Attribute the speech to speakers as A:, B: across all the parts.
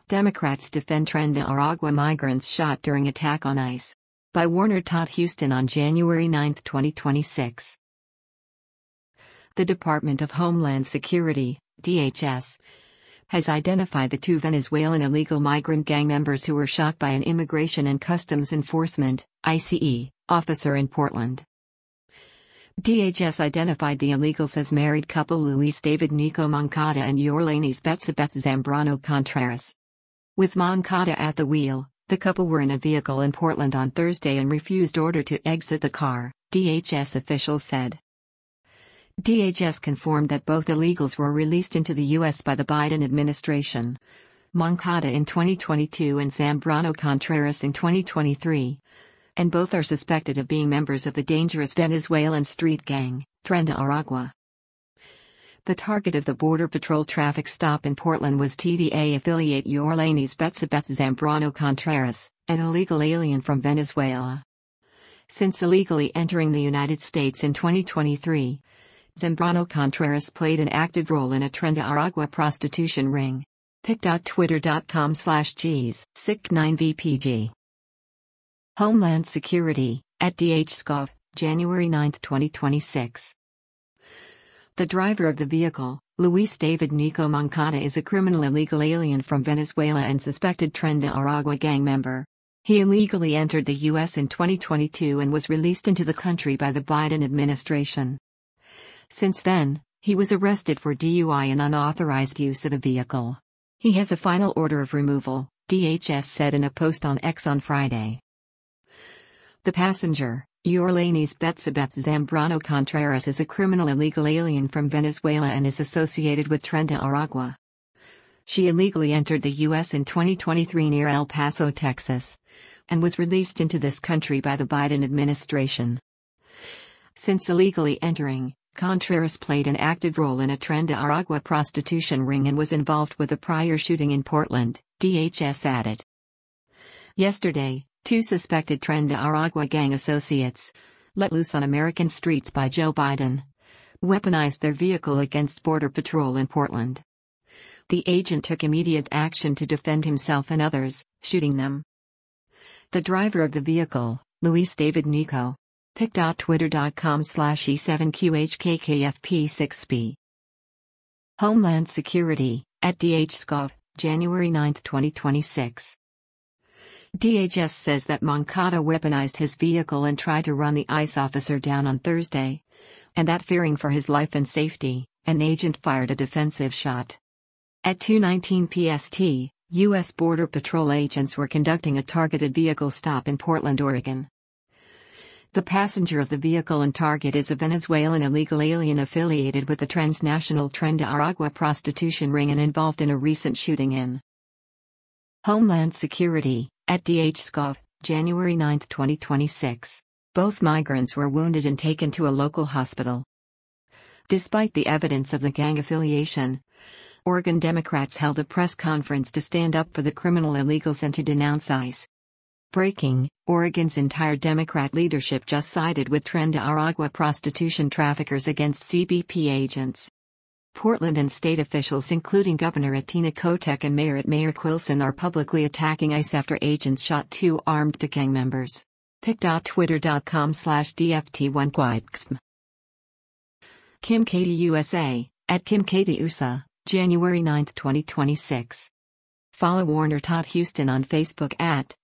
A: Democrats defend Tren de Aragua migrants shot during attack on ICE. By Warner Todd Houston on January 9, 2026. The Department of Homeland Security, DHS, has identified the two Venezuelan illegal migrant gang members who were shot by an Immigration and Customs Enforcement (ICE) officer in Portland. DHS identified the illegals as married couple Luis David Nico Moncada and Yorlanis Betsabeth Zambrano Contreras. With Moncada at the wheel, the couple were in a vehicle in Portland on Thursday and refused order to exit the car, DHS officials said. DHS confirmed that both illegals were released into the U.S. by the Biden administration. Moncada in 2022 and Zambrano Contreras in 2023. And both are suspected of being members of the dangerous Venezuelan street gang, Tren de Aragua. The target of the Border Patrol traffic stop in Portland was TVA affiliate Yorlanis Betsabeth Zambrano Contreras, an illegal alien from Venezuela. Since illegally entering the United States in 2023, Zambrano Contreras played an active role in a Tren de Aragua prostitution ring. pic.twitter.com/gs-sic9vpg. Homeland Security, @DHSCOV, January 9, 2026. The driver of the vehicle, Luis David Nico Moncada, is a criminal illegal alien from Venezuela and suspected Tren de Aragua gang member. He illegally entered the U.S. in 2022 and was released into the country by the Biden administration. Since then, he was arrested for DUI and unauthorized use of a vehicle. He has a final order of removal, DHS said in a post on X on Friday. The passenger, Yorlanis Betsabeth Zambrano Contreras, is a criminal illegal alien from Venezuela and is associated with Tren de Aragua. She illegally entered the U.S. in 2023 near El Paso, Texas, and was released into this country by the Biden administration. Since illegally entering, Contreras played an active role in a Tren de Aragua prostitution ring and was involved with a prior shooting in Portland, DHS added. Yesterday, two suspected Tren de Aragua gang associates, let loose on American streets by Joe Biden, weaponized their vehicle against Border Patrol in Portland. The agent took immediate action to defend himself and others, shooting them. The driver of the vehicle, Luis David Nico, pic.twitter.com/e7qhkkfp6b. Homeland Security, @DHSCOV, January 9, 2026. DHS says that Moncada weaponized his vehicle and tried to run the ICE officer down on Thursday, and that fearing for his life and safety, an agent fired a defensive shot. At 2:19 PST, U.S. Border Patrol agents were conducting a targeted vehicle stop in Portland, Oregon. The passenger of the vehicle and target is a Venezuelan illegal alien affiliated with the transnational Tren de Aragua prostitution ring and involved in a recent shooting in Homeland Security, @DHSCOV, January 9, 2026. Both migrants were wounded and taken to a local hospital. Despite the evidence of the gang affiliation, Oregon Democrats held a press conference to stand up for the criminal illegals and to denounce ICE. Breaking: Oregon's entire Democrat leadership just sided with Tren de Aragua prostitution traffickers against CBP agents. Portland and state officials including Governor Atina Kotek and Mayor Quilson are publicly attacking ICE after agents shot two armed gang members. pic.twitter.com/dft1quipxm. Kim Katie USA, @KimKatieUSA, January 9, 2026. Follow Warner Todd Houston on Facebook at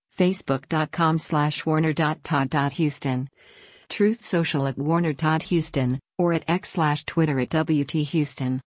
A: facebook.com/warner.todd.houston. Truth Social @Warner Todd Houston, or at X/Twitter @WT Houston.